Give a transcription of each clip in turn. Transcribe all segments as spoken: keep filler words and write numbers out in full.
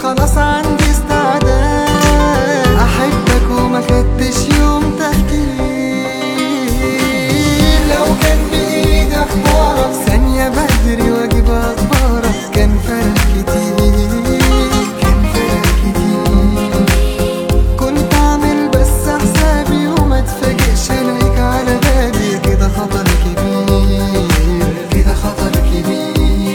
خلاص عندي استعداد احبك وما خدتش يوم تفكير. لو كان بايدي اختارك ثانية بدري واجيب اخبارك كان فرق كتير، كان فرق كتير. كنت اعمل بس حسابي وما اتفاجئش الاقيك على بالي، كده خطر كبير، كده خطر كبير.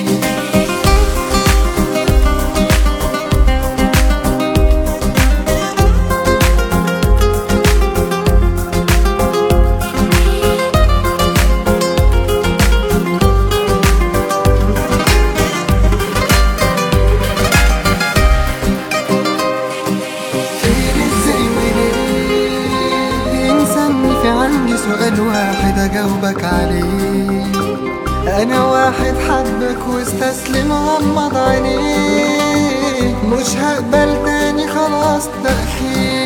عندي سؤال واحد أجاوبك عليه، أنا واحد حبك واستسلم غمض عينيه، مش هقبل تاني خلاص تأخير.